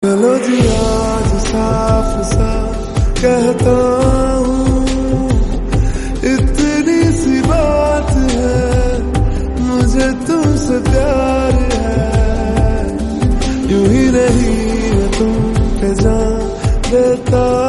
चलो जी आज साफ साफ कहता हूँ, इतनी सी बात है, मुझे तुमसे प्यार है। यूं ही नहीं मैं तुम पे जान देता